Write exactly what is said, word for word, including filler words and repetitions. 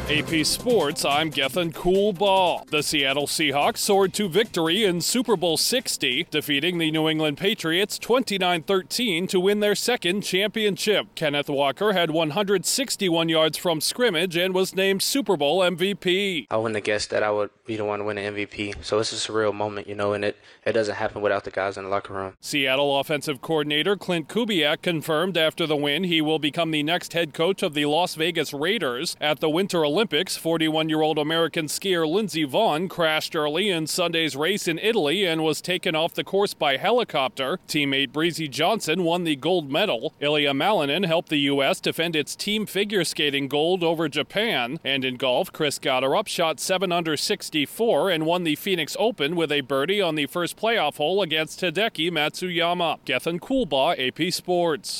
A P Sports, I'm Gethin Coolbaugh. The Seattle Seahawks soared to victory in Super Bowl sixty, defeating the New England Patriots twenty-nine thirteen to win their second championship. Kenneth Walker had one hundred sixty-one yards from scrimmage and was named Super Bowl M V P. I wouldn't have guessed that I would be the one to win the M V P, so it's a surreal moment, you know, and it, it doesn't happen without the guys in the locker room. Seattle offensive coordinator Klint Kubiak confirmed after the win he will become the next head coach of the Las Vegas Raiders. At the Winter Olympics, forty-one-year-old American skier Lindsey Vonn crashed early in Sunday's race in Italy and was taken off the course by helicopter. Teammate Breezy Johnson won the gold medal. Ilya Malinin helped the U S defend its team figure skating gold over Japan. And in golf, Chris Gotterup shot seven under sixty-four and won the Phoenix Open with a birdie on the first playoff hole against Hideki Matsuyama. Gethin Coolbaugh, A P Sports.